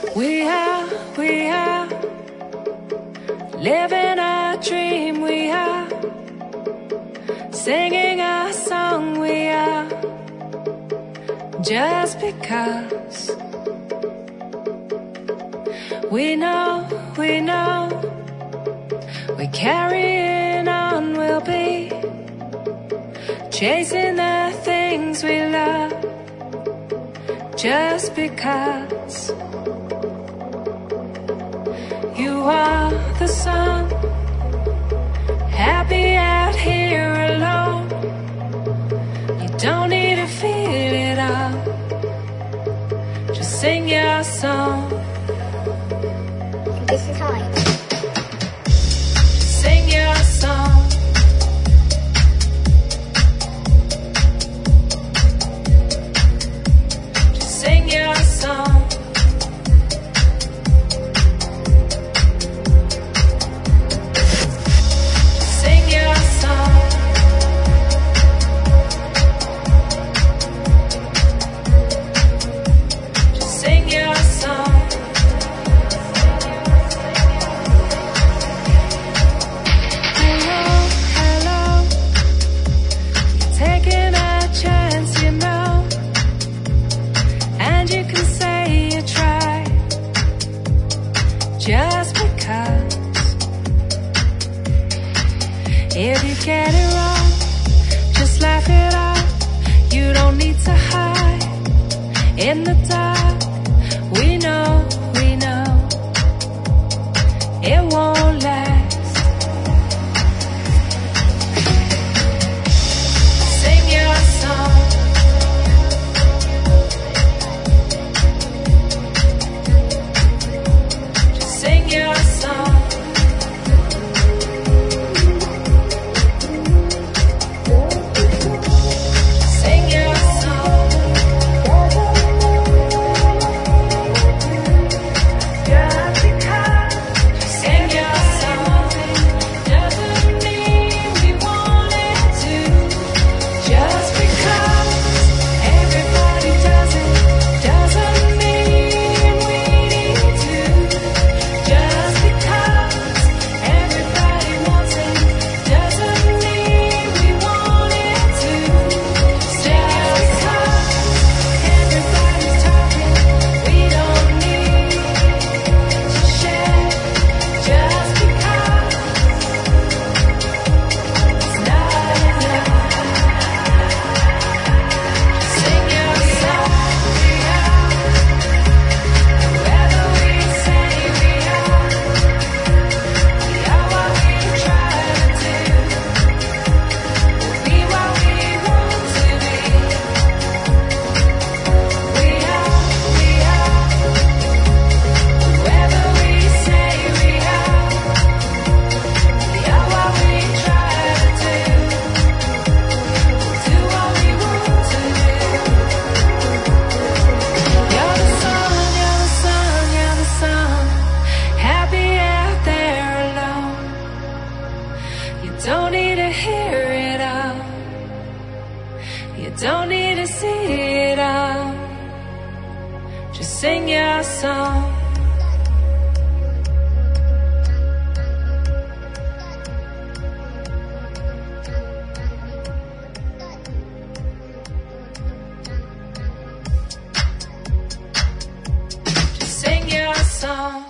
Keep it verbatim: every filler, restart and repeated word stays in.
We are, we are living a dream. We are singing a song. We are just because we know, we know we're carrying on. We'll be chasing the things we love just because. You are the sun, happy out here alone. You don't need to feel it all, just sing your song. This is high. Sing your song. Just sing your song. Just because if you get it wrong, just laugh it off. You don't need to hide in the dark. We know, we know it won't last. Sing your song. Sing your song. Sing your song. Just because. Sing your song doesn't mean we want it to. Just because everybody does it doesn't mean we need to. Just because everybody wants it doesn't mean we want it to. Just because everybody's talking, we don't need to share. Just because it's not enough. Sing your song. We are whoever we say we are. We are what we try to do. We'll be what we want to be. We are, we are whoever we say we are. We are what we try to do. We'll do what we want to do. You're the sun, you're the sun, you're the sun, happy out there alone. You don't need to hear it all, you don't need to see it all. Just sing your song. Just sing your song.